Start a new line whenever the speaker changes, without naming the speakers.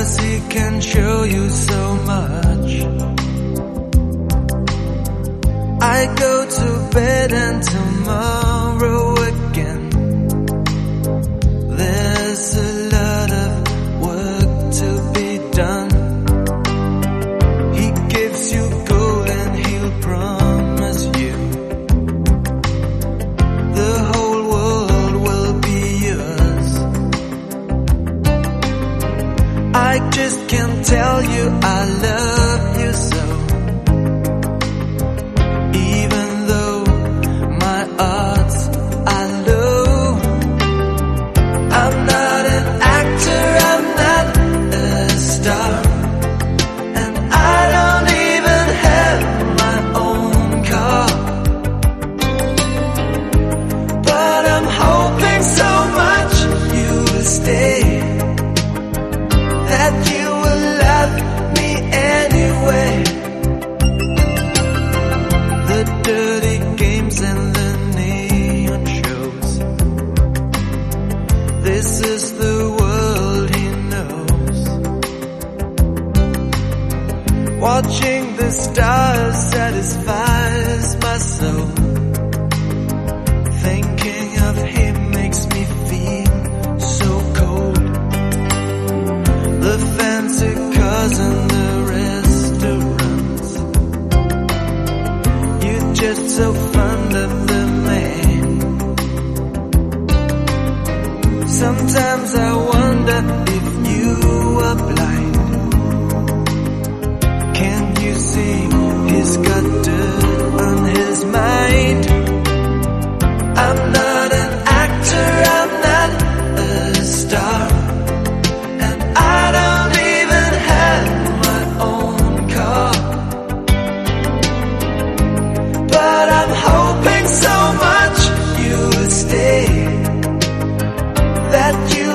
'cause he can show you so much. I go to bed and tomorrow again. There's a lot of work to be done. He gives you gold and he'll promise you the whole world will be yours. I just can't tell you I love you so. Even though my odds are low, I'm not an actor, I'm not a star, and I don't even have my own car. But I'm hoping so much you'll stay, that you will love me anyway. The dirty games and the neon shows, this is the world he knows. Watching the stars satisfies my soul. Thinking of him makes me feel so cold. The fancy cars and the restaurants, you're just so fond of the man. Sometimes I wonder if you are blind. Can't you see he's got dirt on his mind? I'm not an actor, I'm not a star, and I don't even have my own car. But I'm hoping so much you'll stay, that you